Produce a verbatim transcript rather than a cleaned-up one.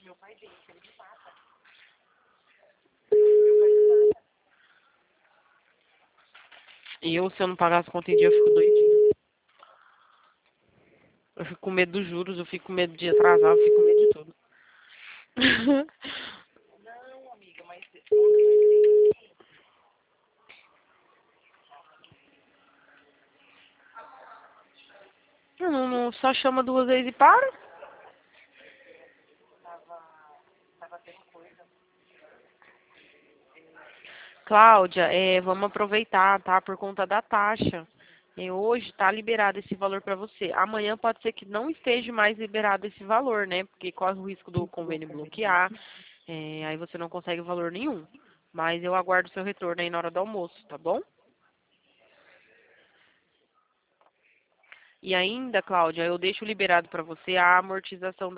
Meu pai disse, ele me mata. Meu pai me mata. E eu, se eu não pagar as contas em dia, eu fico doidinha. Eu fico com medo dos juros, eu fico com medo de atrasar, eu fico com medo de tudo. Não, amiga, mas ontem eu entrei aqui. Eu não, não só chama duas vezes e para. Tava, tava tendo coisa. Cláudia, é, vamos aproveitar, tá? Por conta da taxa. É, hoje está liberado esse valor para você. Amanhã pode ser que não esteja mais liberado esse valor, né? Porque corre o risco do convênio bloquear. É, aí você não consegue valor nenhum. Mas eu aguardo o seu retorno aí na hora do almoço, tá bom? E ainda, Cláudia, eu deixo liberado para você a amortização